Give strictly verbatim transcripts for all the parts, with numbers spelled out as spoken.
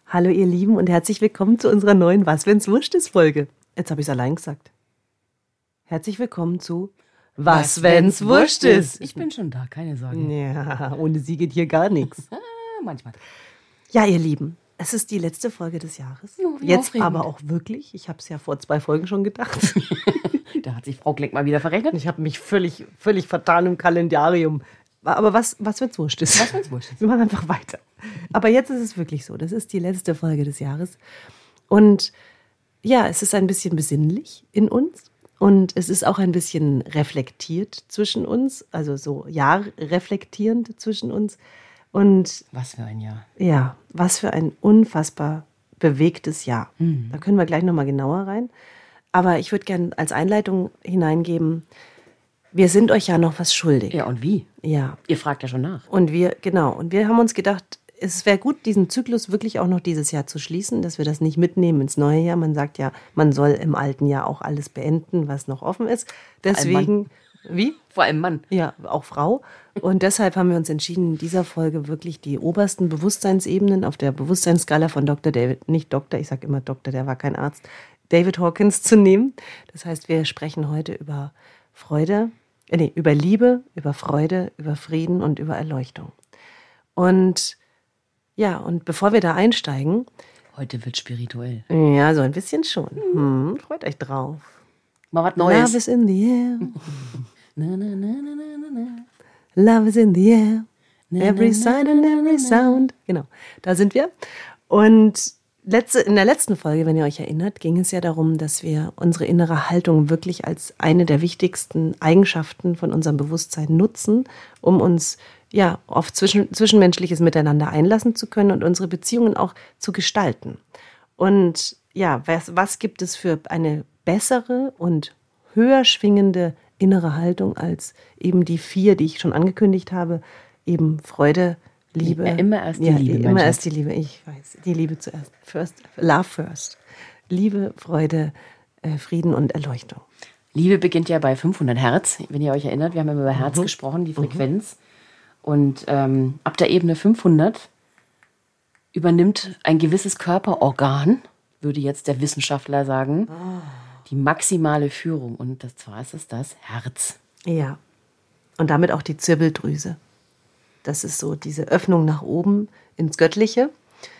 Hallo ihr Lieben und herzlich willkommen zu unserer neuen Was wenn's wurscht ist Folge. Jetzt habe ich es allein gesagt. Herzlich willkommen zu Was wenn's wurscht ist. Ich bin schon da, keine Sorge. Ja, ohne sie geht hier gar nichts. Manchmal. Ja, ihr Lieben, es ist die letzte Folge des Jahres. Oh, wie Jetzt aufregend. aber auch wirklich. Ich habe es ja vor zwei Folgen schon gedacht. Da hat sich Frau Kleck mal wieder verrechnet. Ich habe mich völlig, völlig vertan im Kalendarium. Aber was, was wenn's wurscht ist? Was wenn's wurscht ist. Wir machen einfach weiter. Aber jetzt ist es wirklich so. Das ist die letzte Folge des Jahres. Und ja, es ist ein bisschen besinnlich in uns. Und es ist auch ein bisschen reflektiert zwischen uns. Also so jahrreflektierend zwischen uns. Und Was für ein Jahr. ja, was für ein unfassbar bewegtes Jahr. Mhm. Da können wir gleich nochmal genauer rein. Aber ich würde gerne als Einleitung hineingeben, wir sind euch ja noch was schuldig. Ja, und wie? Ja. Ihr fragt ja schon nach. Und wir, genau, und wir haben uns gedacht, es wäre gut, diesen Zyklus wirklich auch noch dieses Jahr zu schließen, dass wir das nicht mitnehmen ins neue Jahr. Man sagt ja, man soll im alten Jahr auch alles beenden, was noch offen ist. Deswegen, wie? Vor allem Mann. Ja, auch Frau. Und deshalb haben wir uns entschieden, in dieser Folge wirklich die obersten Bewusstseinsebenen auf der Bewusstseinsskala von Doktor David, nicht Doktor, ich sage immer Doktor, der war kein Arzt, David Hawkins zu nehmen. Das heißt, wir sprechen heute über Freude, äh, nee, über Liebe, über Freude, über Frieden und über Erleuchtung. Und ja, und bevor wir da einsteigen, Heute wird spirituell. ja, so ein bisschen schon. Hm, freut euch drauf. Mal was Love Neues. is in the air. Na, na, na, na, na, na, na. Love is in the air. Na, Every na, sight na, and na, every na, na. sound. Genau, da sind wir. Und letzte, in der letzten Folge, wenn ihr euch erinnert, ging es ja darum, dass wir unsere innere Haltung wirklich als eine der wichtigsten Eigenschaften von unserem Bewusstsein nutzen, um uns ja auf zwischen, zwischenmenschliches Miteinander einlassen zu können und unsere Beziehungen auch zu gestalten. Und ja, was, was gibt es für eine bessere und höher schwingende innere Haltung als eben die vier, die ich schon angekündigt habe, eben Freude, Liebe. Ja, immer erst die ja, Liebe, mein Immer Schatz. erst die Liebe, ich weiß. Die Liebe zuerst. First, love first. Liebe, Freude, äh, Frieden und Erleuchtung. Liebe beginnt ja bei fünfhundert Hertz, wenn ihr euch erinnert. Wir haben ja über Herz Mhm. gesprochen, die Frequenz. Und ähm, ab der Ebene fünfhundert übernimmt ein gewisses Körperorgan, würde jetzt der Wissenschaftler sagen, die maximale Führung. Und das zwar ist es das Herz. Ja. Und damit auch die Zirbeldrüse. Das ist so diese Öffnung nach oben ins Göttliche.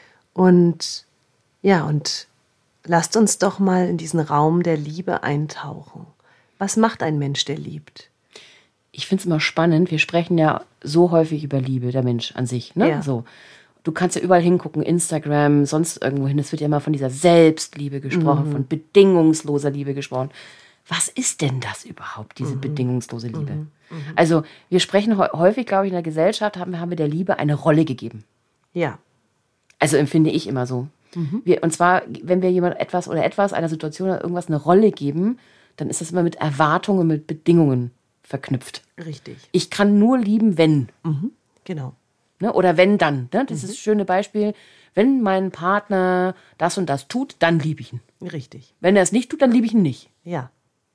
Und ja, und lasst uns doch mal in diesen Raum der Liebe eintauchen. Was macht ein Mensch, der liebt? Ich finde es immer spannend, wir sprechen ja so häufig über Liebe, der Mensch an sich. Ne? Ja. So. Du kannst ja überall hingucken, Instagram, sonst irgendwo hin. Es wird ja immer von dieser Selbstliebe gesprochen, Mhm. von bedingungsloser Liebe gesprochen. Was ist denn das überhaupt, diese Mhm. bedingungslose Liebe? Also wir sprechen hä- häufig, glaube ich, in der Gesellschaft, haben, haben wir der Liebe eine Rolle gegeben. Ja. Also empfinde ich immer so. Mhm. Wir, und zwar, wenn wir jemand etwas oder etwas, einer Situation oder irgendwas eine Rolle geben, dann ist das immer mit Erwartungen, mit Bedingungen verknüpft. Richtig. Ich kann nur lieben, wenn. Mhm. Genau. Ne? Oder wenn dann. Ne? Das ist das schöne Beispiel. Wenn mein Partner das und das tut, dann liebe ich ihn. Richtig. Wenn er es nicht tut, dann liebe ich ihn nicht. Ja.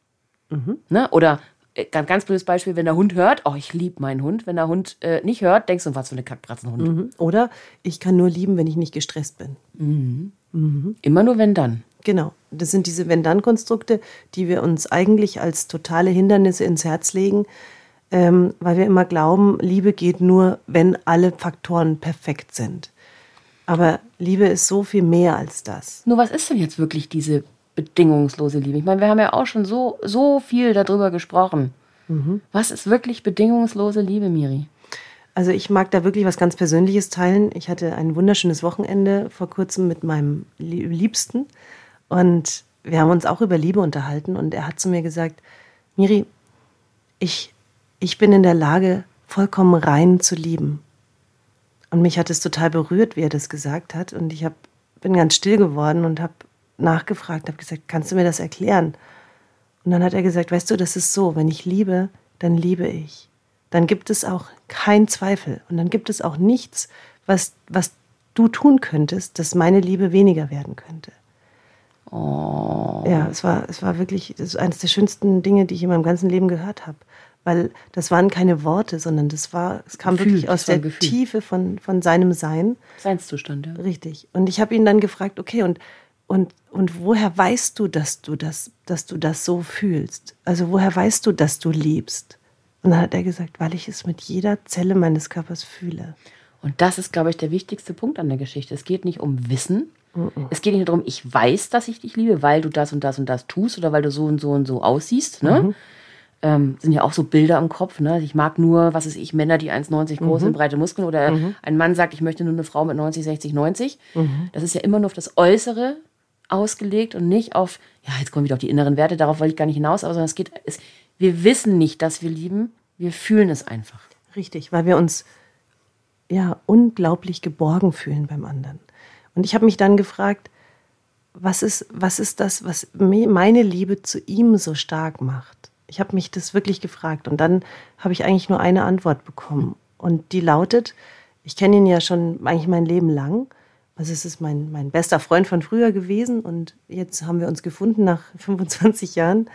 Ne? Oder äh, ganz, ganz blödes Beispiel, wenn der Hund hört, oh, ich liebe meinen Hund. Wenn der Hund äh, nicht hört, denkst du, was für eine Kackbratzenhund. Mhm. Oder ich kann nur lieben, wenn ich nicht gestresst bin. Immer nur wenn dann. Genau. Das sind diese Wenn-Dann-Konstrukte, die wir uns eigentlich als totale Hindernisse ins Herz legen, ähm, weil wir immer glauben, Liebe geht nur, wenn alle Faktoren perfekt sind. Aber Liebe ist so viel mehr als das. Nur was ist denn jetzt wirklich diese bedingungslose Liebe? Ich meine, wir haben ja auch schon so, so viel darüber gesprochen. Was ist wirklich bedingungslose Liebe, Miri? Also ich mag da wirklich was ganz Persönliches teilen. Ich hatte ein wunderschönes Wochenende vor kurzem mit meinem Lie- Liebsten und wir haben uns auch über Liebe unterhalten und er hat zu mir gesagt, Miri, ich, ich bin in der Lage, vollkommen rein zu lieben. Und mich hat es total berührt, wie er das gesagt hat und ich hab, bin ganz still geworden und habe nachgefragt, habe gesagt, kannst du mir das erklären? Und dann hat er gesagt, weißt du, das ist so, wenn ich liebe, dann liebe ich. Dann gibt es auch keinen Zweifel. Und dann gibt es auch nichts, was, was du tun könntest, dass meine Liebe weniger werden könnte. Oh. Ja, es war, es war wirklich das ist eines der schönsten Dinge, die ich in meinem ganzen Leben gehört habe. weil das waren keine Worte, sondern das war, es kam Gefühl, wirklich aus der Gefühl. Tiefe von, von seinem Sein. Seinszustand, ja. Richtig. Und ich habe ihn dann gefragt, okay, und, und, und woher weißt du, dass du das, dass du das so fühlst? Also woher weißt du, dass du liebst? Und dann hat er gesagt, weil ich es mit jeder Zelle meines Körpers fühle. Und das ist, glaube ich, der wichtigste Punkt an der Geschichte. Es geht nicht um Wissen. Mm-mm. Es geht nicht darum, ich weiß, dass ich dich liebe, weil du das und das und das tust oder weil du so und so und so aussiehst. Ne? Mhm. Ähm, sind ja auch so Bilder im Kopf. Ne? Ich mag nur, was weiß ich, Männer, die eins neunzig groß sind, mhm. breite Muskeln. Oder mhm. ein Mann sagt, ich möchte nur eine Frau mit neunzig, sechzig, neunzig. Mhm. Das ist ja immer nur auf das Äußere ausgelegt und nicht auf, ja, jetzt kommen wieder auf die inneren Werte, darauf wollte ich gar nicht hinaus, aber sondern es geht, es, wir wissen nicht, dass wir lieben, wir fühlen es einfach. Richtig, weil wir uns ja unglaublich geborgen fühlen beim anderen. Und ich habe mich dann gefragt, was ist, was ist das, was meine Liebe zu ihm so stark macht? Ich habe mich das wirklich gefragt und dann habe ich eigentlich nur eine Antwort bekommen. Und die lautet, ich kenne ihn ja schon eigentlich mein Leben lang. Also es ist mein, mein bester Freund von früher gewesen und jetzt haben wir uns gefunden nach fünfundzwanzig Jahren.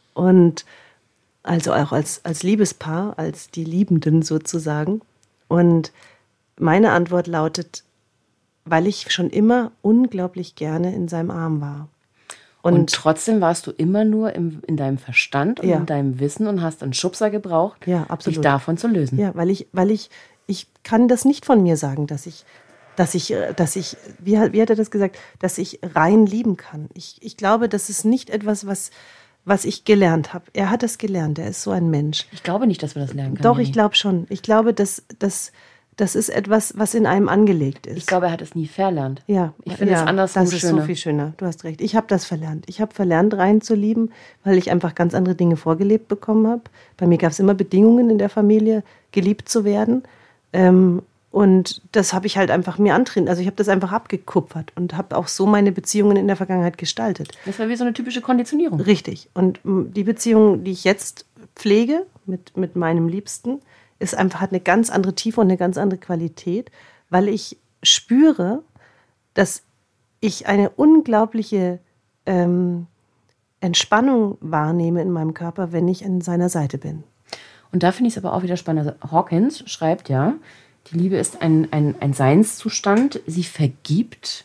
Und also auch als, als Liebespaar, als die Liebenden sozusagen. Und meine Antwort lautet, weil ich schon immer unglaublich gerne in seinem Arm war. Und, und trotzdem warst du immer nur im, in deinem Verstand und ja. in deinem Wissen und hast einen Schubser gebraucht, ja, absolut. dich davon zu lösen. Ja, weil ich, weil ich, ich kann das nicht von mir sagen, dass ich, dass ich, dass ich, wie, wie hat er das gesagt, dass ich rein lieben kann. Ich, ich glaube, das ist nicht etwas, was, was ich gelernt habe. Er hat das gelernt, er ist so ein Mensch. Ich glaube nicht, dass wir das lernen können. Doch, ich glaube schon. Ich glaube, dass, dass das ist etwas, was in einem angelegt ist. Ich glaube, er hat es nie verlernt. Ja, ich finde ja, es andersrum das ist schöner. So viel schöner. Du hast recht. Ich habe das verlernt. Ich habe verlernt, rein zu lieben, weil ich einfach ganz andere Dinge vorgelebt bekommen habe. Bei mir gab es immer Bedingungen in der Familie, geliebt zu werden. Ähm, und das habe ich halt einfach mir antrainiert. Also ich habe das einfach abgekupfert und habe auch so meine Beziehungen in der Vergangenheit gestaltet. Das war wie so eine typische Konditionierung. Richtig. Und die Beziehung, die ich jetzt pflege mit, mit meinem Liebsten, ist einfach, hat eine ganz andere Tiefe und eine ganz andere Qualität, weil ich spüre, dass ich eine unglaubliche ähm, Entspannung wahrnehme in meinem Körper, wenn ich an seiner Seite bin. Und da finde ich es aber auch wieder spannend. Also Hawkins schreibt ja, die Liebe ist ein, ein, ein Seinszustand, sie vergibt,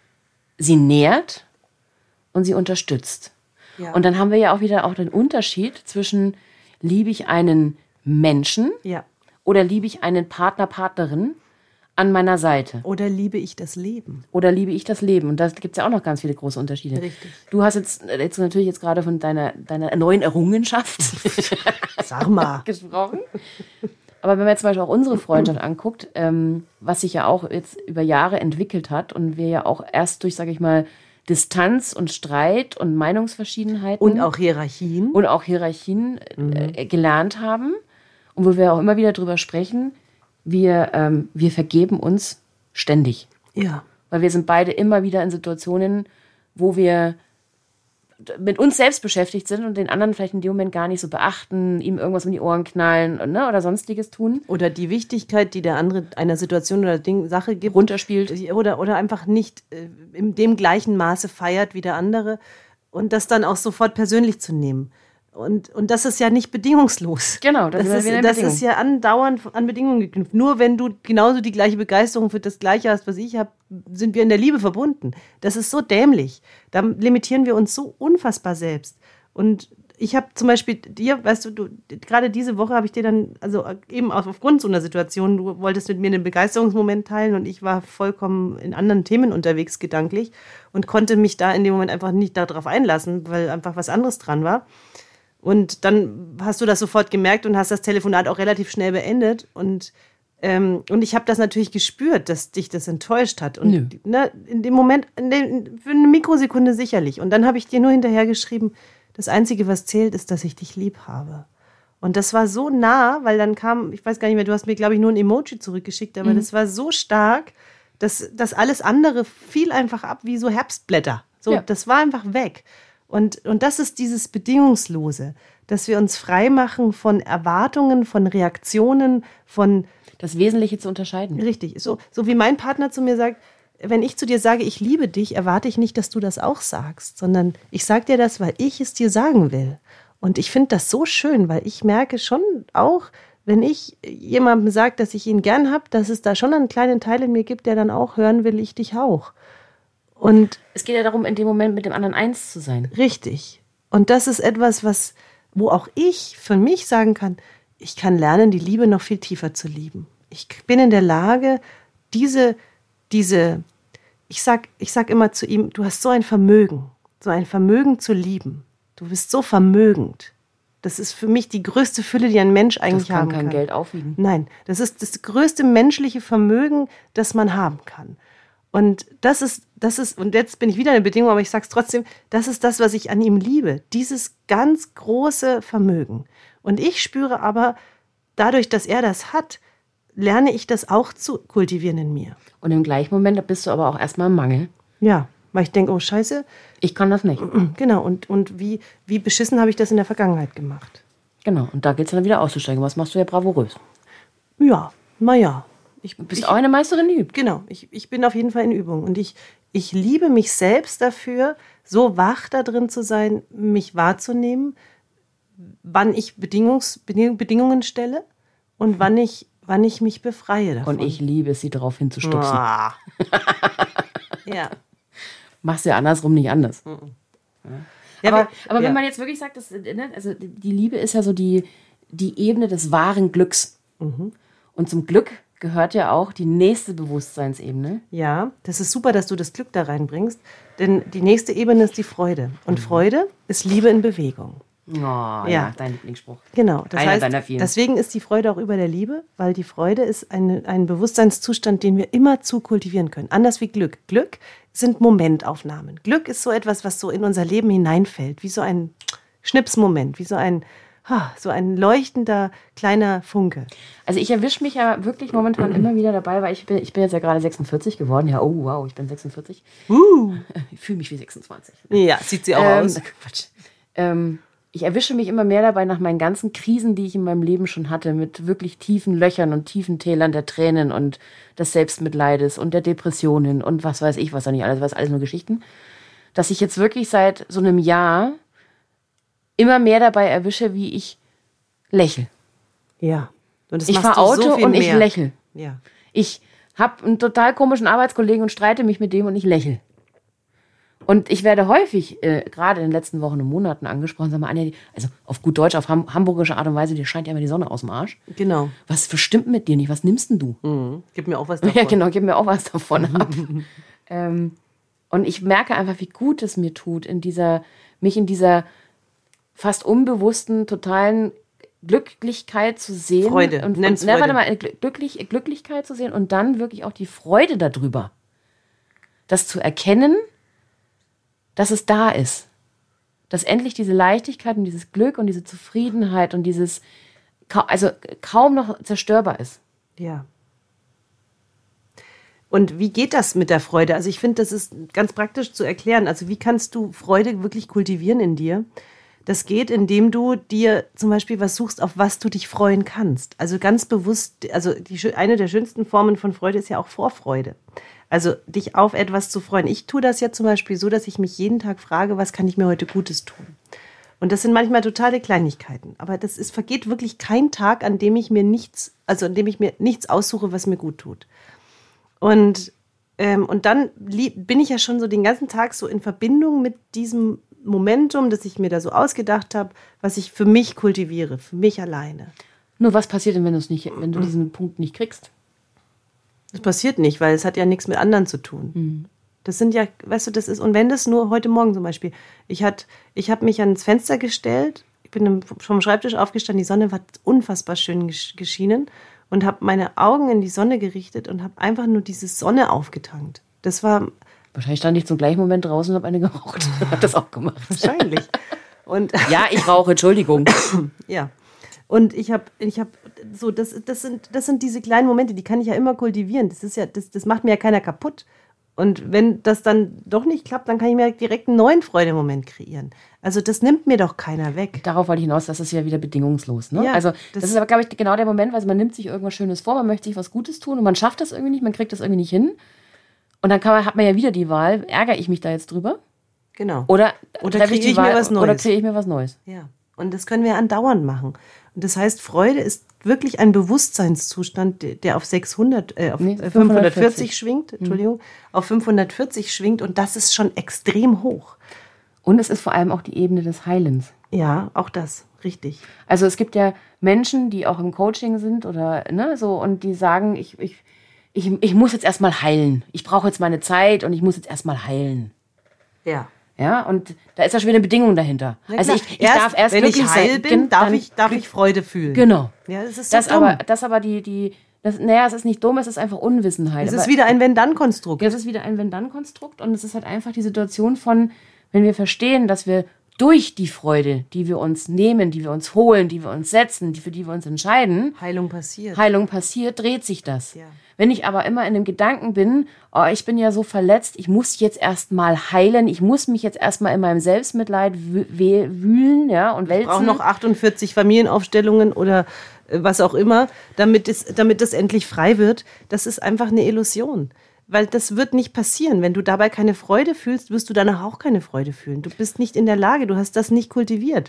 sie nährt und sie unterstützt. Ja. Und dann haben wir ja auch wieder auch den Unterschied zwischen, liebe ich einen Menschen ja. oder liebe ich einen Partner, Partnerin an meiner Seite. Oder liebe ich das Leben. Oder liebe ich das Leben. Und da gibt es ja auch noch ganz viele große Unterschiede. Richtig. Du hast jetzt, jetzt natürlich jetzt gerade von deiner, deiner neuen Errungenschaft Sag mal. gesprochen. Aber wenn man jetzt zum Beispiel auch unsere Freundschaft anguckt, ähm, was sich ja auch jetzt über Jahre entwickelt hat und wir ja auch erst durch, sage ich mal, Distanz und Streit und Meinungsverschiedenheiten. Und auch Hierarchien. Und auch Hierarchien mhm. äh, gelernt haben. Und wo wir auch immer wieder drüber sprechen, wir, ähm, wir vergeben uns ständig. Ja. Weil wir sind beide immer wieder in Situationen, wo wir mit uns selbst beschäftigt sind und den anderen vielleicht in dem Moment gar nicht so beachten, ihm irgendwas um die Ohren knallen, ne, oder sonstiges tun. Oder die Wichtigkeit, die der andere einer Situation oder Ding, Sache gibt. Runterspielt. Oder, oder einfach nicht äh, in dem gleichen Maße feiert wie der andere. Und das dann auch sofort persönlich zu nehmen. Und, und das ist ja nicht bedingungslos. Genau, das, das, ist, das ist ja andauernd an Bedingungen geknüpft. Nur wenn du genauso die gleiche Begeisterung für das Gleiche hast, was ich habe, sind wir in der Liebe verbunden. Das ist so dämlich. Da limitieren wir uns so unfassbar selbst. Und ich habe zum Beispiel dir, weißt du, du gerade diese Woche habe ich dir dann, also eben aufgrund so einer Situation, du wolltest mit mir einen Begeisterungsmoment teilen und ich war vollkommen in anderen Themen unterwegs gedanklich und konnte mich da in dem Moment einfach nicht darauf einlassen, weil einfach was anderes dran war. Und dann hast du das sofort gemerkt und hast das Telefonat auch relativ schnell beendet. Und, ähm, und ich habe das natürlich gespürt, dass dich das enttäuscht hat. Und ne, in dem Moment, in dem, für eine Mikrosekunde sicherlich. Und dann habe ich dir nur hinterher geschrieben, das Einzige, was zählt, ist, dass ich dich lieb habe. Und das war so nah, weil dann kam, ich weiß gar nicht mehr, du hast mir, glaube ich, nur ein Emoji zurückgeschickt, aber mhm. das war so stark, dass, dass alles andere fiel einfach ab wie so Herbstblätter. So, ja. Das war einfach weg. Und, und das ist dieses Bedingungslose, dass wir uns frei machen von Erwartungen, von Reaktionen, von... Das Wesentliche zu unterscheiden. Richtig. So, so wie mein Partner zu mir sagt, wenn ich zu dir sage, ich liebe dich, erwarte ich nicht, dass du das auch sagst, sondern ich sage dir das, weil ich es dir sagen will. Und ich finde das so schön, weil ich merke schon auch, wenn ich jemandem sage, dass ich ihn gern habe, dass es da schon einen kleinen Teil in mir gibt, der dann auch hören will, ich dich auch. Und es geht ja darum, in dem Moment mit dem anderen eins zu sein. Richtig. Und das ist etwas, was, wo auch ich für mich sagen kann, ich kann lernen, die Liebe noch viel tiefer zu lieben. Ich bin in der Lage, diese, diese, ich sag, ich sag immer zu ihm, du hast so ein Vermögen, so ein Vermögen zu lieben. Du bist so vermögend. Das ist für mich die größte Fülle, die ein Mensch eigentlich haben kann. Das kann kein Geld aufwiegen. Nein, das ist das größte menschliche Vermögen, das man haben kann. Und das ist, das ist, und jetzt bin ich wieder in der Bedingung, aber ich sage es trotzdem, das ist das, was ich an ihm liebe. Dieses ganz große Vermögen. Und ich spüre aber, dadurch, dass er das hat, lerne ich das auch zu kultivieren in mir. Und im gleichen Moment, da bist du aber auch erstmal im Mangel. Ja, weil ich denke, oh Scheiße. Ich kann das nicht. Genau, und, und wie, wie beschissen habe ich das in der Vergangenheit gemacht. Genau, und da geht es dann wieder auszusteigen. Was machst du ja bravourös? Ja, naja. Du bist ich, auch eine Meisterin, die übt. Genau, ich, ich bin auf jeden Fall in Übung. Und ich, ich liebe mich selbst dafür, so wach da drin zu sein, mich wahrzunehmen, wann ich Bedingungs, Bedingungen stelle und wann ich, wann ich mich befreie davon. Und ich liebe es, sie darauf hinzustupsen. Ah. Ja. Machst du ja andersrum nicht anders. Mhm. Ja. Aber, Ja, aber ja. wenn man jetzt wirklich sagt, dass, ne, also die Liebe ist ja so die, die Ebene des wahren Glücks. Mhm. Und zum Glück gehört ja auch die nächste Bewusstseinsebene. Ja, das ist super, dass du das Glück da reinbringst, denn die nächste Ebene ist die Freude. Und Freude ist Liebe in Bewegung. Oh, ja. ja, dein Lieblingsspruch. Genau, das Einer heißt, deiner vielen. Deswegen ist die Freude auch über der Liebe, weil die Freude ist eine, ein Bewusstseinszustand, den wir immer zu kultivieren können. Anders wie Glück. Glück sind Momentaufnahmen. Glück ist so etwas, was so in unser Leben hineinfällt, wie so ein Schnipsmoment, wie so ein, so ein leuchtender kleiner Funke. Also ich erwische mich ja wirklich momentan immer wieder dabei, weil ich bin, ich bin jetzt ja gerade sechsundvierzig geworden. Ja, oh wow, ich bin sechsundvierzig. Uh. Ich fühle mich wie sechsundzwanzig. Ja, sieht sie auch ähm, aus. Quatsch. Ähm, ich erwische mich immer mehr dabei nach meinen ganzen Krisen, die ich in meinem Leben schon hatte, mit wirklich tiefen Löchern und tiefen Tälern der Tränen und des Selbstmitleides und der Depressionen und was weiß ich, was da nicht alles, was alles nur Geschichten, dass ich jetzt wirklich seit so einem Jahr immer mehr dabei erwische, wie ich lächle. Ja. Und das ich machst fahre du so Auto viel und ich mehr. lächle. Ja. Ich habe einen total komischen Arbeitskollegen und streite mich mit dem und ich lächle. Und ich werde häufig, äh, gerade in den letzten Wochen und Monaten angesprochen, sag mal, Anja, also auf gut Deutsch, auf ham- hamburgische Art und Weise, dir scheint ja immer die Sonne aus dem Arsch. Genau. Was verstimmt mit dir nicht? Was nimmst denn du? Mhm. Gib mir auch was davon. Ja, genau, gib mir auch was davon ab. ähm, und ich merke einfach, wie gut es mir tut, in dieser, mich in dieser fast unbewussten, totalen Glücklichkeit zu sehen. Freude, Und, nenn's und, na, Freude. warte mal, glücklich, Glücklichkeit zu sehen und dann wirklich auch die Freude darüber. Das zu erkennen, dass es da ist. Dass endlich diese Leichtigkeit und dieses Glück und diese Zufriedenheit und dieses, also kaum noch zerstörbar ist. Ja. Und wie geht das mit der Freude? Also ich finde, das ist ganz praktisch zu erklären. Also wie kannst du Freude wirklich kultivieren in dir? Das geht, indem du dir zum Beispiel was suchst, auf was du dich freuen kannst. Also ganz bewusst, also die, eine der schönsten Formen von Freude ist ja auch Vorfreude. Also dich auf etwas zu freuen. Ich tue das ja zum Beispiel so, dass ich mich jeden Tag frage, was kann ich mir heute Gutes tun? Und das sind manchmal totale Kleinigkeiten. Aber das ist, vergeht wirklich kein Tag, an dem ich mir nichts, also an dem ich mir nichts aussuche, was mir gut tut. Und, ähm, und dann lieb, bin ich ja schon so den ganzen Tag so in Verbindung mit diesem Momentum, das ich mir da so ausgedacht habe, was ich für mich kultiviere, für mich alleine. Nur was passiert denn, wenn, nicht, wenn du diesen Punkt nicht kriegst? Das passiert nicht, weil es hat ja nichts mit anderen zu tun. Mhm. Das sind ja, weißt du, das ist, und wenn das nur heute Morgen zum Beispiel, ich, hat, ich habe mich ans Fenster gestellt, ich bin vom Schreibtisch aufgestanden, die Sonne war unfassbar schön geschienen und habe meine Augen in die Sonne gerichtet und habe einfach nur diese Sonne aufgetankt. Das war... Wahrscheinlich stand ich zum gleichen Moment draußen und habe eine geraucht. Habe das auch gemacht. Wahrscheinlich. Und ja, ich rauche, Entschuldigung. Ja. Und ich habe, ich habe so, das, das sind, das sind diese kleinen Momente, die kann ich ja immer kultivieren. Das ist ja, das, das macht mir ja keiner kaputt. Und wenn das dann doch nicht klappt, dann kann ich mir direkt einen neuen Freudemoment kreieren. Also das nimmt mir doch keiner weg. Darauf wollte ich hinaus, das ist ja wieder bedingungslos. Ne? Ja, also das, das ist aber, glaube ich, genau der Moment, weil man nimmt sich irgendwas Schönes vor, man möchte sich was Gutes tun und man schafft das irgendwie nicht, man kriegt das irgendwie nicht hin. Und dann kann man, hat man ja wieder die Wahl, ärgere ich mich da jetzt drüber? Genau. Oder, oder kriege ich, ich, Wahl, mir was Neues. Oder kriege ich mir was Neues. Ja. Und das können wir andauernd machen. Und das heißt, Freude ist wirklich ein Bewusstseinszustand, der auf sechshundert, äh, auf Nee, fünfhundertvierzig fünfhundertvierzig schwingt, Entschuldigung, auf fünfhundertvierzig schwingt und das ist schon extrem hoch. Und es ist vor allem auch die Ebene des Heilens. Ja, auch das, richtig. Also es gibt ja Menschen, die auch im Coaching sind oder ne, so und die sagen, ich, ich, ich, ich muss jetzt erstmal heilen. Ich brauche jetzt meine Zeit und ich muss jetzt erstmal heilen. Ja. Ja, und da ist ja schon wieder eine Bedingung dahinter. Na also klar. ich, ich erst, darf erst wenn ich glücklich heil sein, bin, darf dann, ich, darf ich Freude fühlen. Genau. Ja, das ist so das dumm. aber, das aber die, die, das, naja, es ist nicht dumm, es ist einfach Unwissenheit. Es aber ist wieder ein Wenn-Dann-Konstrukt. es ist wieder ein Wenn-Dann-Konstrukt und es ist halt einfach die Situation von, wenn wir verstehen, dass wir durch die Freude, die wir uns nehmen, die wir uns holen, die wir uns setzen, die, für die wir uns entscheiden, Heilung passiert. Heilung passiert, dreht sich das. Ja. Wenn ich aber immer in dem Gedanken bin, oh, ich bin ja so verletzt, ich muss jetzt erstmal heilen, ich muss mich jetzt erstmal in meinem Selbstmitleid wühlen, ja, und wälzen. Ich brauche noch achtundvierzig Familienaufstellungen oder äh, was auch immer, damit es, damit es endlich frei wird. Das ist einfach eine Illusion. Weil das wird nicht passieren. Wenn du dabei keine Freude fühlst, wirst du danach auch keine Freude fühlen. Du bist nicht in der Lage, du hast das nicht kultiviert.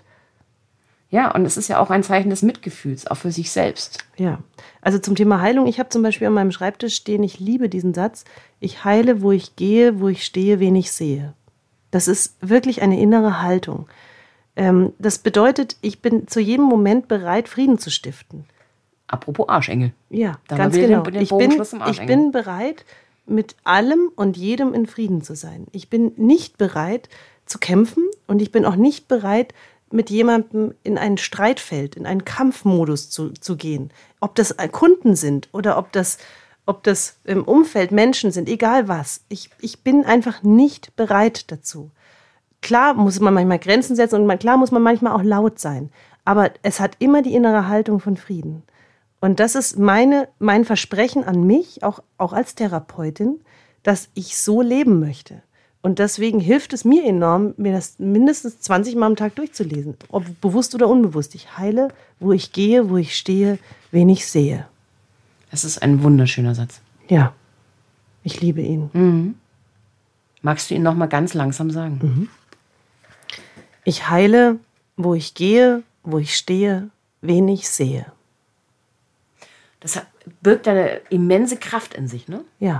Ja, und es ist ja auch ein Zeichen des Mitgefühls, auch für sich selbst. Ja, also zum Thema Heilung, ich habe zum Beispiel an meinem Schreibtisch stehen, ich liebe diesen Satz, ich heile, wo ich gehe, wo ich stehe, wen ich sehe. Das ist wirklich eine innere Haltung. Ähm, das bedeutet, ich bin zu jedem Moment bereit, Frieden zu stiften. Apropos Arschengel. Ja, Da ganz haben wir genau. den- den ich, bin, Bogenschluss zum ich Arschengel. bin bereit, mit allem und jedem in Frieden zu sein. Ich bin nicht bereit zu kämpfen und ich bin auch nicht bereit, mit jemandem in ein Streitfeld, in einen Kampfmodus zu, zu gehen. Ob das Kunden sind oder ob das, ob das im Umfeld Menschen sind, egal was. Ich, ich bin einfach nicht bereit dazu. Klar muss man manchmal Grenzen setzen und man, klar muss man manchmal auch laut sein. Aber es hat immer die innere Haltung von Frieden. Und das ist meine, mein Versprechen an mich, auch, auch als Therapeutin, dass ich so leben möchte. Und deswegen hilft es mir enorm, mir das mindestens zwanzig Mal am Tag durchzulesen. Ob bewusst oder unbewusst. Ich heile, wo ich gehe, wo ich stehe, wen ich sehe. Das ist ein wunderschöner Satz. Ja, ich liebe ihn. Mhm. Magst du ihn noch mal ganz langsam sagen? Mhm. Ich heile, wo ich gehe, wo ich stehe, wen ich sehe. Das hat, birgt eine immense Kraft in sich, ne? Ja.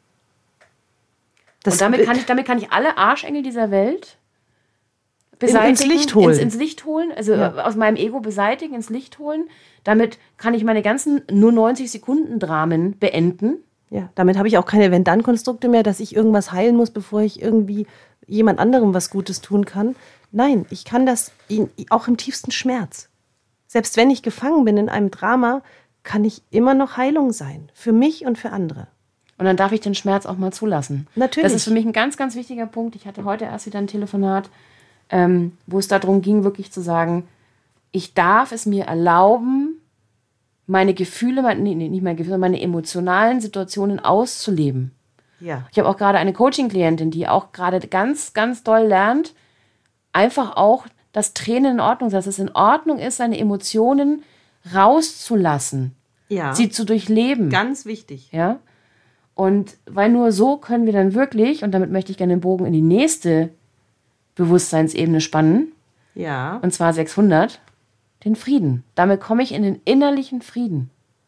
Und damit kann ich, damit kann ich alle Arschengel dieser Welt beseitigen, ins Licht holen. Ins, ins Licht holen, also Ja. aus meinem Ego beseitigen, ins Licht holen. Damit kann ich meine ganzen nur neunzig Sekunden Dramen beenden. Ja, damit habe ich auch keine Wenn-Dann-Konstrukte mehr, dass ich irgendwas heilen muss, bevor ich irgendwie jemand anderem was Gutes tun kann. Nein, ich kann das in, auch im tiefsten Schmerz. Selbst wenn ich gefangen bin in einem Drama, kann ich immer noch Heilung sein. Für mich und für andere. Und dann darf ich den Schmerz auch mal zulassen. Natürlich. Das ist für mich ein ganz, ganz wichtiger Punkt. Ich hatte heute erst wieder ein Telefonat, ähm, wo es darum ging, wirklich zu sagen, ich darf es mir erlauben, meine Gefühle, meine, nee, nicht meine Gefühle, meine emotionalen Situationen auszuleben. Ja. Ich habe auch gerade eine Coaching-Klientin, die auch gerade ganz, ganz doll lernt, einfach auch, dass Tränen in Ordnung sind, dass es in Ordnung ist, seine Emotionen rauszulassen, Ja. sie zu durchleben. Ganz wichtig. Ja? Und weil nur so können wir dann wirklich, und damit möchte ich gerne den Bogen in die nächste Bewusstseinsebene spannen, Ja. und zwar sechshundert, den Frieden. Damit komme ich in den innerlichen Frieden.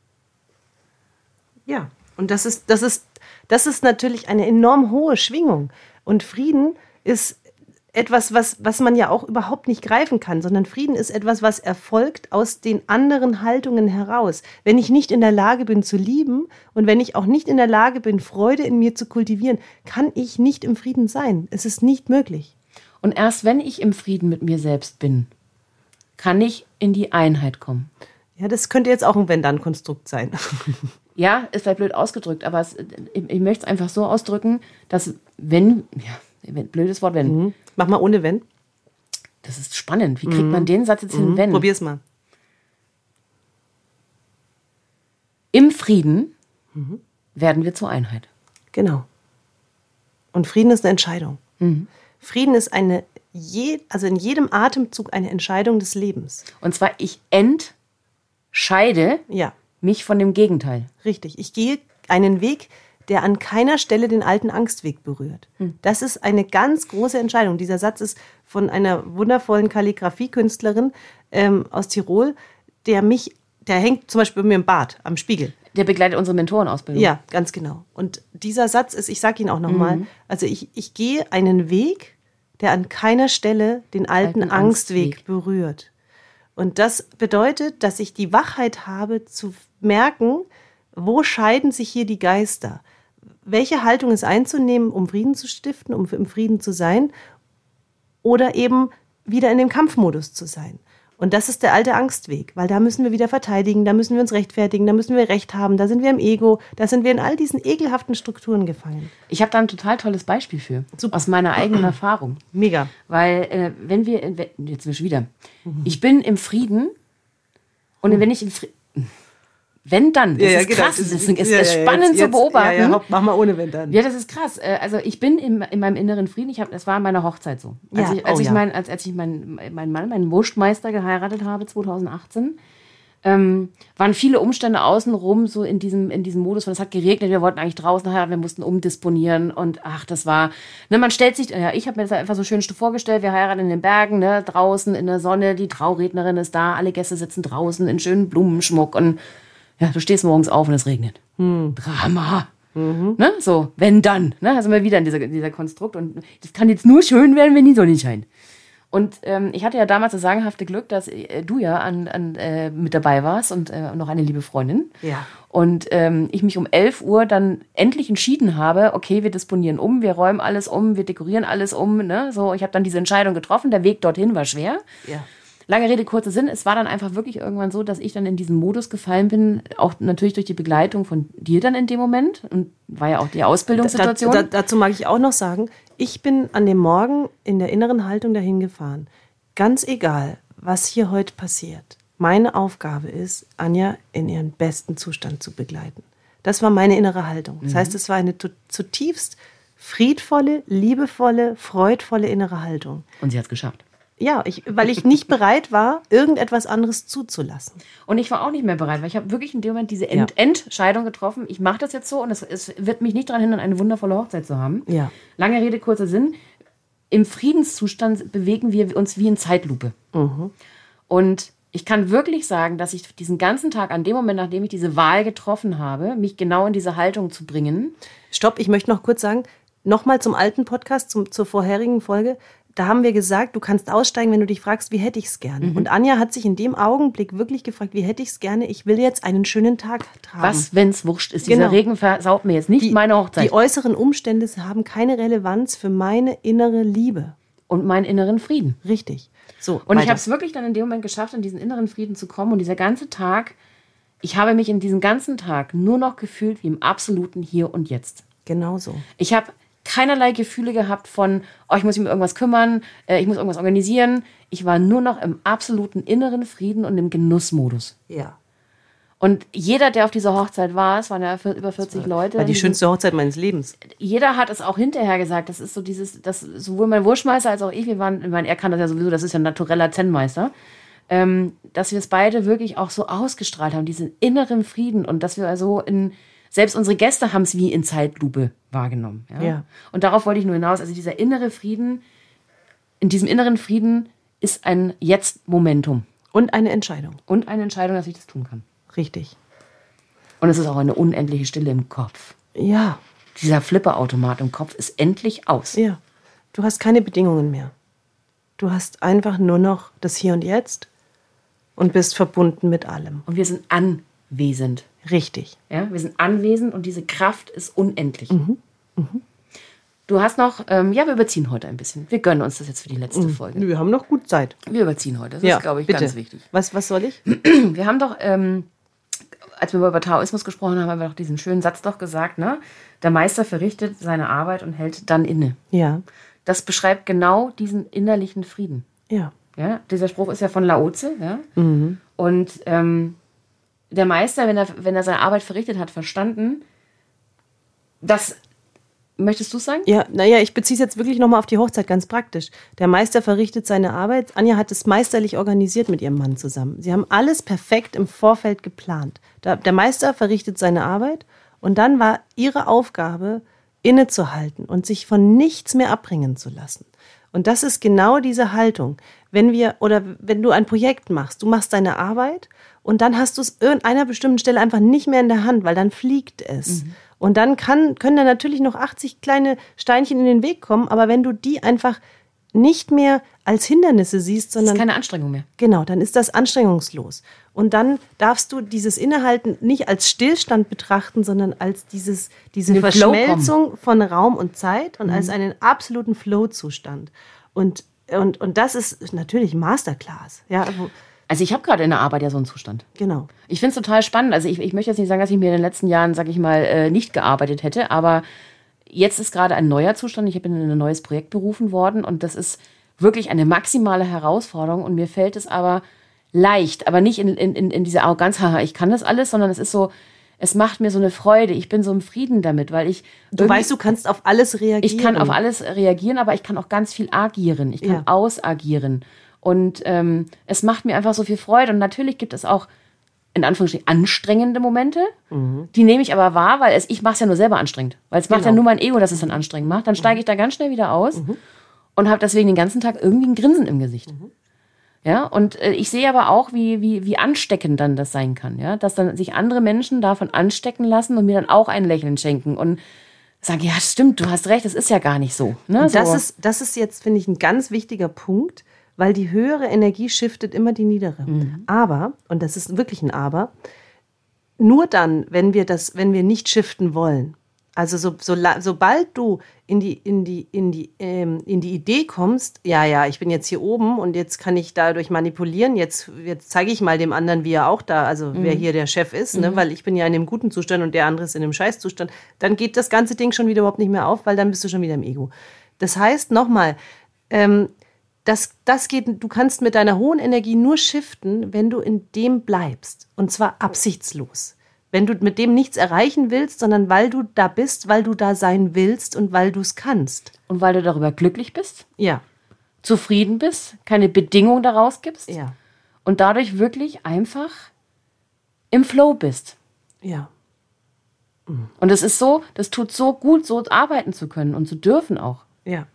Ja. Und das ist, das ist, das ist natürlich eine enorm hohe Schwingung. Und Frieden ist etwas, was, was man ja auch überhaupt nicht greifen kann, sondern Frieden ist etwas, was erfolgt aus den anderen Haltungen heraus. Wenn ich nicht in der Lage bin zu lieben und wenn ich auch nicht in der Lage bin, Freude in mir zu kultivieren, kann ich nicht im Frieden sein. Es ist nicht möglich. Und erst wenn ich im Frieden mit mir selbst bin, kann ich in die Einheit kommen. Ja, das könnte jetzt auch ein Wenn-Dann-Konstrukt sein. Ja, ist vielleicht blöd ausgedrückt, aber es, ich, ich möchte es einfach so ausdrücken, dass wenn, ja, blödes Wort, wenn, Mhm. Mach mal ohne Wenn. das ist spannend. Wie kriegt man den Satz jetzt hin, wenn? Probier's mal. Im Frieden werden wir zur Einheit. Genau. Und Frieden ist eine Entscheidung. Mhm. Frieden ist eine, je, also in jedem Atemzug eine Entscheidung des Lebens. Und zwar, ich entscheide Ja, mich von dem Gegenteil. richtig. Ich gehe einen Weg, der an keiner Stelle den alten Angstweg berührt. Das ist eine ganz große Entscheidung. Dieser Satz ist von einer wundervollen Kalligrafiekünstlerin ähm, aus Tirol, der mich, der hängt zum Beispiel bei mir im Bad, am Spiegel. Der begleitet unsere Mentorenausbildung. Ja, ganz genau. Und dieser Satz ist, ich sage ihn auch nochmal, mhm. also ich, ich gehe einen Weg, der an keiner Stelle den alten, alten Angstweg, Angstweg berührt. Und das bedeutet, dass ich die Wachheit habe, zu merken, wo scheiden sich hier die Geister? Welche Haltung ist einzunehmen, um Frieden zu stiften, um im Frieden zu sein? Oder eben wieder in dem Kampfmodus zu sein. Und das ist der alte Angstweg, weil da müssen wir wieder verteidigen, da müssen wir uns rechtfertigen, da müssen wir Recht haben, da sind wir im Ego, da sind wir in all diesen ekelhaften Strukturen gefangen. Ich habe da ein total tolles Beispiel für, Super. Aus meiner eigenen Erfahrung. Mega. Weil äh, wenn wir, jetzt sind wir wieder, mhm. ich bin im Frieden und mhm. wenn ich im Frieden, wenn dann, das ja, ja, ist genau. krass, das ist, ist, ja, ist spannend jetzt, zu beobachten. Ja, ja, mach mal ohne wenn dann. Ja, das ist krass. Also ich bin in, in meinem inneren Frieden, ich hab, das war an meiner Hochzeit so. Als ja, ich, als, oh, ich, ja. mein, als, als ich meinen mein Mann, meinen Wurstmeister geheiratet habe, zwanzig achtzehn, ähm, waren viele Umstände außenrum so in diesem, in diesem Modus, von es hat geregnet, wir wollten eigentlich draußen heiraten, wir mussten umdisponieren und ach, das war, ne, man stellt sich, ja, ich habe mir das einfach so schön vorgestellt, wir heiraten in den Bergen, ne, draußen in der Sonne, die Traurednerin ist da, alle Gäste sitzen draußen in schönen Blumenschmuck und ja, du stehst morgens auf und es regnet. Hm. Drama. Mhm. Ne? So, wenn dann. Ne? Da sind wir wieder in dieser, dieser Konstrukt. Und das kann jetzt nur schön werden, wenn die Sonne scheint. Und ähm, ich hatte ja damals das sagenhafte Glück, dass äh, du ja an, an, äh, mit dabei warst und äh, noch eine liebe Freundin. Ja. Und ähm, ich mich um elf Uhr dann endlich entschieden habe, okay, wir disponieren um, wir räumen alles um, wir dekorieren alles um. Ne? So, ich habe dann diese Entscheidung getroffen. Der Weg dorthin war schwer. Ja. Lange Rede, kurzer Sinn. Es war dann einfach wirklich irgendwann so, dass ich dann in diesen Modus gefallen bin, auch natürlich durch die Begleitung von dir dann in dem Moment. Und war ja auch die Ausbildungssituation. Da, da, dazu mag ich auch noch sagen, ich bin an dem Morgen in der inneren Haltung dahin gefahren. Ganz egal, was hier heute passiert. Meine Aufgabe ist, Anja in ihren besten Zustand zu begleiten. Das war meine innere Haltung. Das mhm. heißt, es war eine zutiefst friedvolle, liebevolle, freudvolle innere Haltung. Und sie hat es geschafft. Ja, ich, weil ich nicht bereit war, irgendetwas anderes zuzulassen. Und ich war auch nicht mehr bereit, weil ich habe wirklich in dem Moment diese Ent- ja. Entscheidung getroffen. Ich mache das jetzt so und es, es wird mich nicht daran hindern, eine wundervolle Hochzeit zu haben. Ja. Lange Rede, kurzer Sinn. Im Friedenszustand bewegen wir uns wie in Zeitlupe. Mhm. Und ich kann wirklich sagen, dass ich diesen ganzen Tag, an dem Moment, nachdem ich diese Wahl getroffen habe, mich genau in diese Haltung zu bringen. Stopp, ich möchte noch kurz sagen, nochmal zum alten Podcast, zum, zur vorherigen Folge. Da haben wir gesagt, du kannst aussteigen, wenn du dich fragst, wie hätte ich es gerne. Mhm. Und Anja hat sich in dem Augenblick wirklich gefragt, wie hätte ich es gerne? Ich will jetzt einen schönen Tag haben. Was, wenn es wurscht ist? Genau. Dieser Regen versaut mir jetzt nicht die, meine Hochzeit. Die äußeren Umstände haben keine Relevanz für meine innere Liebe. Und meinen inneren Frieden. Richtig. So, und weiter. Ich habe es wirklich dann in dem Moment geschafft, in diesen inneren Frieden zu kommen. Und dieser ganze Tag, ich habe mich in diesem ganzen Tag nur noch gefühlt wie im absoluten Hier und Jetzt. Genau so. Ich habe keinerlei Gefühle gehabt von, oh, ich muss mich um irgendwas kümmern, äh, ich muss irgendwas organisieren. Ich war nur noch im absoluten inneren Frieden und im Genussmodus. Ja. Und jeder, der auf dieser Hochzeit war, es waren ja über vierzig war, Leute. War die schönste Hochzeit meines Lebens. Jeder hat es auch hinterher gesagt. Das ist so dieses, das sowohl mein Wurstmeister als auch ich, wir waren, ich meine, er kann das ja sowieso, das ist ja ein natureller Zen-Meister, ähm, dass wir es beide wirklich auch so ausgestrahlt haben, diesen inneren Frieden und dass wir also in selbst unsere Gäste haben es wie in Zeitlupe wahrgenommen. Ja? Ja. Und darauf wollte ich nur hinaus. Also dieser innere Frieden, in diesem inneren Frieden ist ein Jetzt-Momentum. Und eine Entscheidung. Und eine Entscheidung, dass ich das tun kann. Richtig. Und es ist auch eine unendliche Stille im Kopf. Ja. Dieser Flipperautomat im Kopf ist endlich aus. Ja. Du hast keine Bedingungen mehr. Du hast einfach nur noch das Hier und Jetzt und bist verbunden mit allem. Und wir sind anwesend. Richtig. Ja, wir sind anwesend und diese Kraft ist unendlich. Mhm. Mhm. Du hast noch, ähm, ja, wir überziehen heute ein bisschen. Wir gönnen uns das jetzt für die letzte mhm. Folge. Wir haben noch gut Zeit. Wir überziehen heute. Das ja, ist, glaube ich, bitte. ganz wichtig. Was, was soll ich? Wir haben doch, ähm, als wir über Taoismus gesprochen haben, haben wir doch diesen schönen Satz doch gesagt, ne? Der Meister verrichtet seine Arbeit und hält dann inne. Ja. Das beschreibt genau diesen innerlichen Frieden. Ja. Ja, dieser Spruch ist ja von Lao Tse. Ja? Mhm. Und ähm, der Meister, wenn er, wenn er seine Arbeit verrichtet hat, verstanden, dass, möchtest du es sagen? Ja, naja, ich beziehe es jetzt wirklich nochmal auf die Hochzeit, ganz praktisch. Der Meister verrichtet seine Arbeit. Anja hat es meisterlich organisiert mit ihrem Mann zusammen. Sie haben alles perfekt im Vorfeld geplant. Der Meister verrichtet seine Arbeit Und dann war ihre Aufgabe, innezuhalten und sich von nichts mehr abbringen zu lassen. Und das ist genau diese Haltung. Wenn wir, oder wenn du ein Projekt machst, du machst deine Arbeit und dann hast du es irgendeiner bestimmten Stelle einfach nicht mehr in der Hand, weil dann fliegt es. Mhm. Und dann kann, können da natürlich noch achtzig kleine Steinchen in den Weg kommen, aber wenn du die einfach nicht mehr als Hindernisse siehst, sondern... Das ist keine Anstrengung mehr. Genau, dann ist das anstrengungslos. Und dann darfst du dieses Innehalten nicht als Stillstand betrachten, sondern als dieses, diese Verschmelzung von Raum und Zeit und mhm. als einen absoluten Flow-Zustand. Und, und, und das ist natürlich Masterclass. Ja, also, also ich habe gerade in der Arbeit ja so einen Zustand. Genau. Ich finde es total spannend. Also ich, ich möchte jetzt nicht sagen, dass ich mir in den letzten Jahren, sag ich mal, äh, nicht gearbeitet hätte, aber jetzt ist gerade ein neuer Zustand. Ich bin in ein neues Projekt berufen worden und das ist wirklich eine maximale Herausforderung und mir fällt es aber leicht, aber nicht in, in, in diese Arroganz, haha, ich kann das alles, sondern es ist so, es macht mir so eine Freude. Ich bin so im Frieden damit, weil ich... Du weißt, du kannst auf alles reagieren. Ich kann auf alles reagieren, aber ich kann auch ganz viel agieren. Ich kann ja. ausagieren. Und ähm, es macht mir einfach so viel Freude. Und natürlich gibt es auch, in Anführungsstrichen, anstrengende Momente. Mhm. Die nehme ich aber wahr, weil es, ich mache es ja nur selber anstrengend. Weil es macht genau. ja nur mein Ego, dass es dann anstrengend macht. Dann steige ich da ganz schnell wieder aus mhm. und habe deswegen den ganzen Tag irgendwie ein Grinsen im Gesicht. Mhm. Ja, und äh, ich sehe aber auch, wie, wie, wie ansteckend dann das sein kann, ja, dass dann sich andere Menschen davon anstecken lassen und mir dann auch ein Lächeln schenken und sagen, ja, stimmt, du hast recht, das ist ja gar nicht so. Ne? Und das, so. ist, das ist jetzt, finde ich, ein ganz wichtiger Punkt, weil die höhere Energie shiftet immer die niedere. Mhm. Aber, und das ist wirklich ein Aber, nur dann, wenn wir das, wenn wir nicht shiften wollen, also so, so, sobald du in die, in, die, in, die, ähm, in die Idee kommst, ja, ja, ich bin jetzt hier oben und jetzt kann ich dadurch manipulieren, jetzt, jetzt zeige ich mal dem anderen, wie er auch da, also mhm. wer hier der Chef ist, mhm. ne, weil ich bin ja in dem guten Zustand und der andere ist in dem Scheißzustand, dann geht das ganze Ding schon wieder überhaupt nicht mehr auf, weil dann bist du schon wieder im Ego. Das heißt, nochmal, ähm, das, das geht, du kannst mit deiner hohen Energie nur shiften, wenn du in dem bleibst und zwar absichtslos. Wenn du mit dem nichts erreichen willst, sondern weil du da bist, weil du da sein willst und weil du es kannst. Und weil du darüber glücklich bist? Ja. Zufrieden bist? Keine Bedingung daraus gibst? Ja. Und dadurch wirklich einfach im Flow bist? Ja. Mhm. Und es ist so, das tut so gut, so arbeiten zu können und zu dürfen auch. Ja.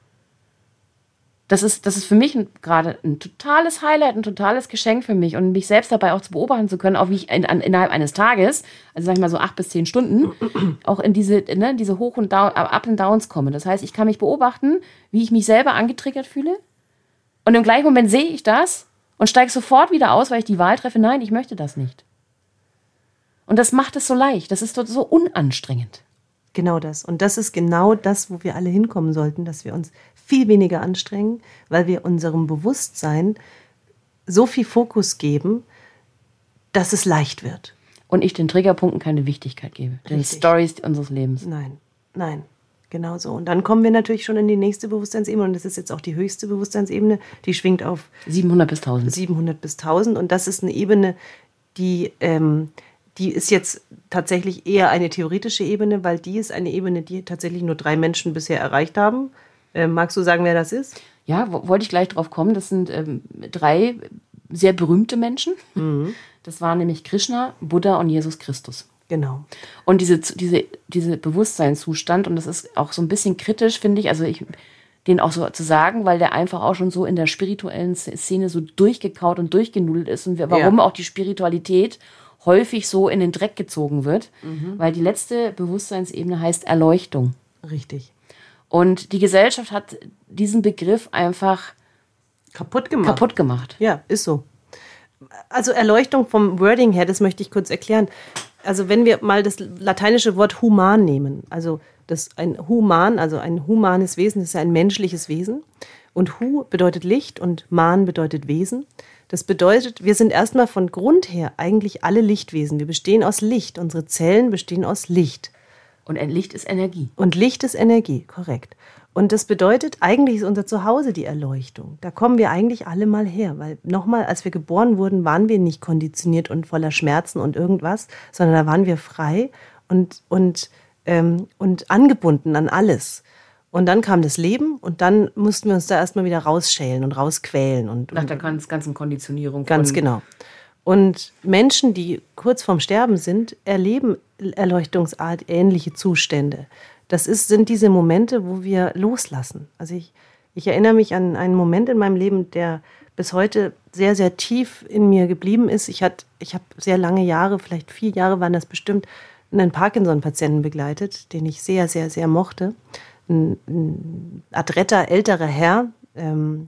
Das ist, das ist für mich gerade ein totales Highlight, ein totales Geschenk für mich und mich selbst dabei auch zu beobachten zu können, auch wie ich in, an, innerhalb eines Tages, also sag ich mal so acht bis zehn Stunden, auch in diese, ne, diese Hoch- und Down, Up and Downs komme. Das heißt, ich kann mich beobachten, wie ich mich selber angetriggert fühle und im gleichen Moment sehe ich das und steige sofort wieder aus, weil ich die Wahl treffe, nein, ich möchte das nicht. Und das macht es so leicht, das ist so unanstrengend. Genau das. Und das ist genau das, wo wir alle hinkommen sollten, dass wir uns viel weniger anstrengen, weil wir unserem Bewusstsein so viel Fokus geben, dass es leicht wird. Und ich den Triggerpunkten keine Wichtigkeit gebe. Den Richtig. Stories unseres Lebens. Nein, nein, genau so. Und dann kommen wir natürlich schon in die nächste Bewusstseinsebene. Und das ist jetzt auch die höchste Bewusstseinsebene. Die schwingt auf siebenhundert bis tausend. siebenhundert bis tausend. Und das ist eine Ebene, die... Ähm, Die ist jetzt tatsächlich eher eine theoretische Ebene, weil die ist eine Ebene, die tatsächlich nur drei Menschen bisher erreicht haben. Äh, magst du sagen, wer das ist? Ja, wo, wollte ich gleich drauf kommen. Das sind ähm, drei sehr berühmte Menschen. Mhm. Das waren nämlich Krishna, Buddha und Jesus Christus. Genau. Und diese, diese, diese Bewusstseinszustand, und das ist auch so ein bisschen kritisch, finde ich, also ich, den auch so zu sagen, weil der einfach auch schon so in der spirituellen Szene so durchgekaut und durchgenudelt ist und warum ja. auch die Spiritualität häufig so in den Dreck gezogen wird, mhm. weil die letzte Bewusstseinsebene heißt Erleuchtung. Richtig. Und die Gesellschaft hat diesen Begriff einfach kaputt gemacht. Kaputt gemacht. Ja, ist so. Also Erleuchtung vom Wording her, das möchte ich kurz erklären. Also wenn wir mal das lateinische Wort human nehmen, also das ein human, also ein humanes Wesen, das ist ein menschliches Wesen. Und hu bedeutet Licht und man bedeutet Wesen. Das bedeutet, wir sind erstmal von Grund her eigentlich alle Lichtwesen. Wir bestehen aus Licht. Unsere Zellen bestehen aus Licht. Und Licht ist Energie. Und Licht ist Energie, korrekt. Und das bedeutet, eigentlich ist unser Zuhause die Erleuchtung. Da kommen wir eigentlich alle mal her. Weil nochmal, als wir geboren wurden, waren wir nicht konditioniert und voller Schmerzen und irgendwas, sondern da waren wir frei und, und, ähm, und angebunden an alles. Und dann kam das Leben und dann mussten wir uns da erstmal wieder rausschälen und rausquälen. Und, Nach der ganzen Konditionierung. Ganz genau. Und Menschen, die kurz vorm Sterben sind, erleben Erleuchtungsart ähnliche Zustände. Das ist, sind diese Momente, wo wir loslassen. Also ich, ich erinnere mich an einen Moment in meinem Leben, der bis heute sehr, sehr tief in mir geblieben ist. Ich, hat, ich habe sehr lange Jahre, vielleicht vier Jahre waren das bestimmt, einen Parkinson-Patienten begleitet, den ich sehr, sehr, sehr mochte. Ein, ein adretter, älterer Herr, ähm,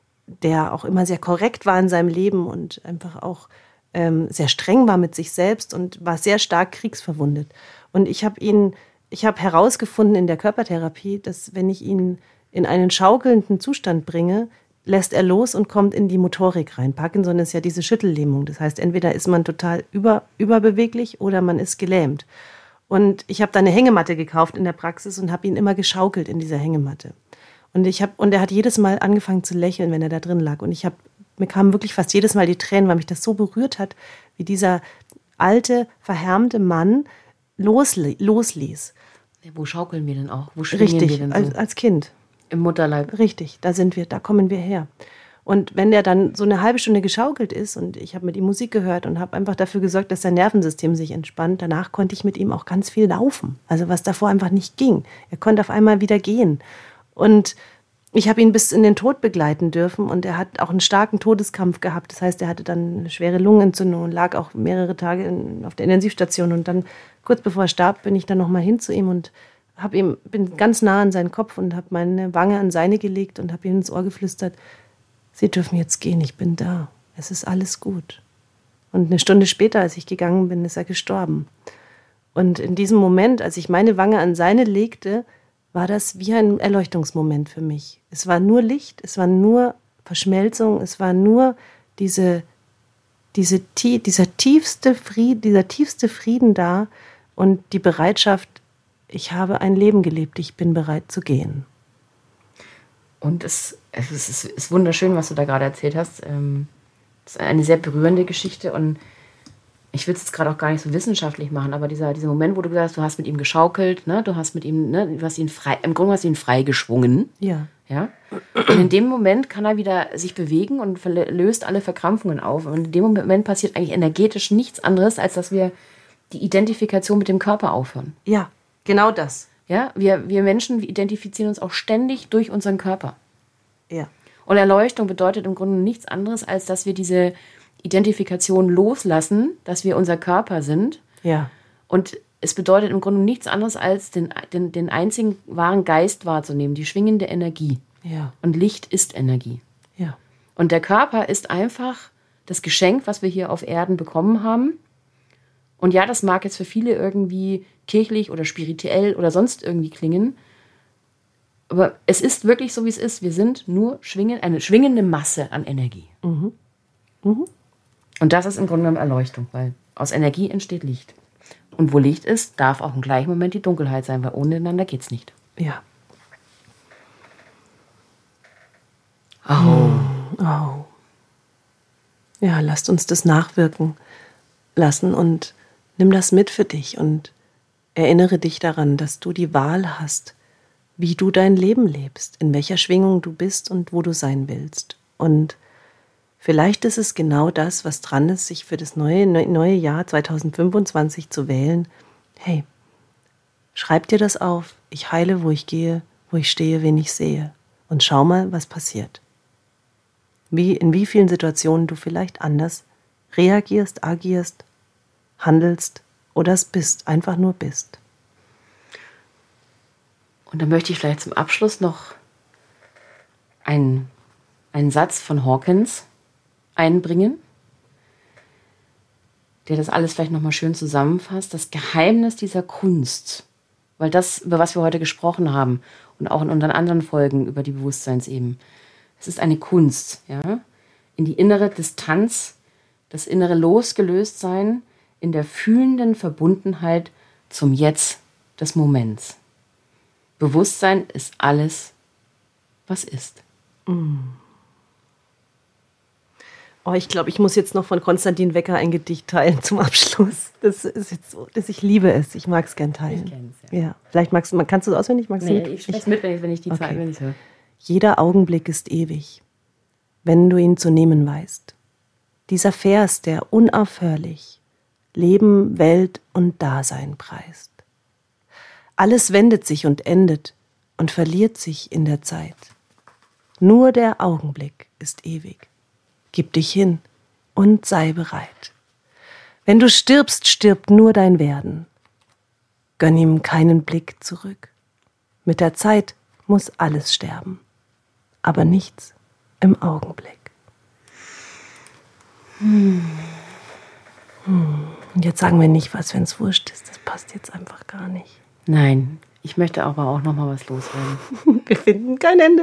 der auch immer sehr korrekt war in seinem Leben und einfach auch ähm, sehr streng war mit sich selbst und war sehr stark kriegsverwundet. Und ich habe ihn, ich habe herausgefunden in der Körpertherapie, dass wenn ich ihn in einen schaukelnden Zustand bringe, lässt er los und kommt in die Motorik rein. Parkinson ist ja diese Schüttellähmung. Das heißt, entweder ist man total über, überbeweglich oder man ist gelähmt. Und ich habe da eine Hängematte gekauft in der Praxis und habe ihn immer geschaukelt in dieser Hängematte. Und ich habe und er hat jedes Mal angefangen zu lächeln, wenn er da drin lag. Und ich habe mir kamen wirklich fast jedes Mal die Tränen, weil mich das so berührt hat, wie dieser alte, verhärmte Mann losle- losließ. Wo schaukeln wir denn auch? Wo schwingen Richtig, wir denn so? als, als Kind. Im Mutterleib. Richtig, da sind wir, da kommen wir her. Und wenn der dann so eine halbe Stunde geschaukelt ist und ich habe mit ihm Musik gehört und habe einfach dafür gesorgt, dass sein Nervensystem sich entspannt, danach konnte ich mit ihm auch ganz viel laufen. Also was davor einfach nicht ging. Er konnte auf einmal wieder gehen. Und ich habe ihn bis in den Tod begleiten dürfen und er hat auch einen starken Todeskampf gehabt. Das heißt, er hatte dann eine schwere Lungenentzündung und lag auch mehrere Tage in, auf der Intensivstation. Und dann, kurz bevor er starb, bin ich dann nochmal hin zu ihm und hab ihm, bin ganz nah an seinen Kopf und habe meine Wange an seine gelegt und habe ihm ins Ohr geflüstert, Sie dürfen jetzt gehen, ich bin da. Es ist alles gut. Und eine Stunde später, als ich gegangen bin, ist er gestorben. Und in diesem Moment, als ich meine Wange an seine legte, war das wie ein Erleuchtungsmoment für mich. Es war nur Licht, es war nur Verschmelzung, es war nur diese, diese, dieser, tiefste Frieden, dieser tiefste Frieden da und die Bereitschaft, ich habe ein Leben gelebt, ich bin bereit zu gehen. Und es, es, ist, es ist wunderschön, was du da gerade erzählt hast. Es ist eine sehr berührende Geschichte und ich will es jetzt gerade auch gar nicht so wissenschaftlich machen, aber dieser, dieser Moment, wo du gesagt hast, du hast mit ihm geschaukelt, ne? Du hast mit ihm, ne? Du hast ihn frei, im Grunde hast du ihn freigeschwungen. Ja. Ja. Und in dem Moment kann er wieder sich bewegen und löst alle Verkrampfungen auf. Und in dem Moment passiert eigentlich energetisch nichts anderes, als dass wir die Identifikation mit dem Körper aufhören. Ja, genau das. Ja, wir, wir Menschen wir identifizieren uns auch ständig durch unseren Körper. Ja. Und Erleuchtung bedeutet im Grunde nichts anderes, als dass wir diese Identifikation loslassen, dass wir unser Körper sind. Ja. Und es bedeutet im Grunde nichts anderes, als den, den, den einzigen wahren Geist wahrzunehmen, die schwingende Energie. Ja. Und Licht ist Energie. Ja. Und der Körper ist einfach das Geschenk, was wir hier auf Erden bekommen haben. Und ja, das mag jetzt für viele irgendwie kirchlich oder spirituell oder sonst irgendwie klingen. Aber es ist wirklich so, wie es ist. Wir sind nur schwingen, eine schwingende Masse an Energie. Mhm. Mhm. Und das ist im Grunde genommen Erleuchtung, weil aus Energie entsteht Licht. Und wo Licht ist, darf auch im gleichen Moment die Dunkelheit sein, weil ohne einander geht es nicht. Ja. Oh. Oh. Ja, lasst uns das nachwirken lassen und nimm das mit für dich und erinnere dich daran, dass du die Wahl hast, wie du dein Leben lebst, in welcher Schwingung du bist und wo du sein willst. Und vielleicht ist es genau das, was dran ist, sich für das neue, neue Jahr zwanzig fünfundzwanzig zu wählen. Hey, schreib dir das auf. Ich heile, wo ich gehe, wo ich stehe, wen ich sehe. Und schau mal, was passiert. Wie, in wie vielen Situationen du vielleicht anders reagierst, agierst, handelst oder es bist, einfach nur bist. Und dann möchte ich vielleicht zum Abschluss noch einen, einen Satz von Hawkins einbringen, der das alles vielleicht nochmal schön zusammenfasst. Das Geheimnis dieser Kunst, weil das, über was wir heute gesprochen haben und auch in unseren anderen Folgen über die Bewusstseinsebenen, es ist eine Kunst, ja, in die innere Distanz, das innere Losgelöstsein, in der fühlenden Verbundenheit zum Jetzt des Moments. Bewusstsein ist alles, was ist. Mm. Oh, ich glaube, ich muss jetzt noch von Konstantin Wecker ein Gedicht teilen zum Abschluss. Das ist jetzt so, dass ich liebe es. Ich mag es gern teilen. Ich kenne es, ja. Ja. Vielleicht magst du, kannst du es auswendig? Magst nee, du ich spreche es mit, wenn ich, wenn ich die okay. Zeit wenn ich höre. Jeder Augenblick ist ewig, wenn du ihn zu nehmen weißt. Dieser Vers, der unaufhörlich Leben, Welt und Dasein preist. Alles wendet sich und endet und verliert sich in der Zeit. Nur der Augenblick ist ewig. Gib dich hin und sei bereit. Wenn du stirbst, stirbt nur dein Werden. Gönn ihm keinen Blick zurück. Mit der Zeit muss alles sterben, aber nichts im Augenblick. Hm. Hm. Und jetzt sagen wir nicht was, wenn es wurscht ist. Das passt jetzt einfach gar nicht. Nein, ich möchte aber auch noch mal was loswerden. Wir finden kein Ende.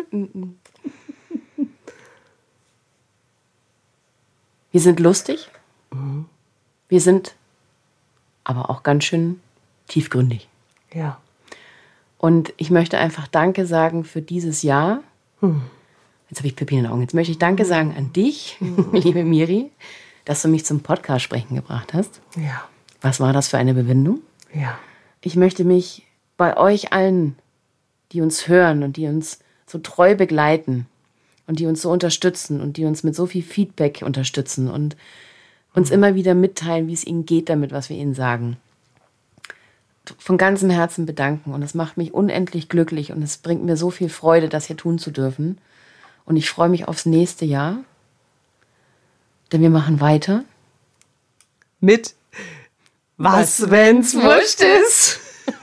Wir sind lustig. Mhm. Wir sind aber auch ganz schön tiefgründig. Ja. Und ich möchte einfach Danke sagen für dieses Jahr. Hm. Jetzt habe ich Pipi in den Augen. Jetzt möchte ich Danke sagen an dich, hm. liebe Miri, dass du mich zum Podcast sprechen gebracht hast. Ja. Was war das für eine Bewindung? Ja. Ich möchte mich bei euch allen, die uns hören und die uns so treu begleiten und die uns so unterstützen und die uns mit so viel Feedback unterstützen und uns immer wieder mitteilen, wie es ihnen geht damit, was wir ihnen sagen, von ganzem Herzen bedanken. Und es macht mich unendlich glücklich und es bringt mir so viel Freude, das hier tun zu dürfen. Und ich freue mich aufs nächste Jahr, denn wir machen weiter mit Was, wenn's wurscht ist.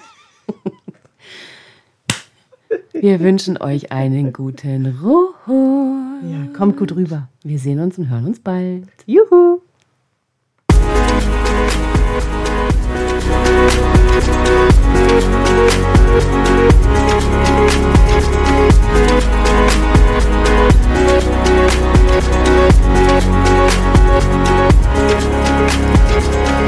Wir wünschen euch einen guten Rutsch. Ja, kommt gut rüber. Wir sehen uns und hören uns bald. Juhu.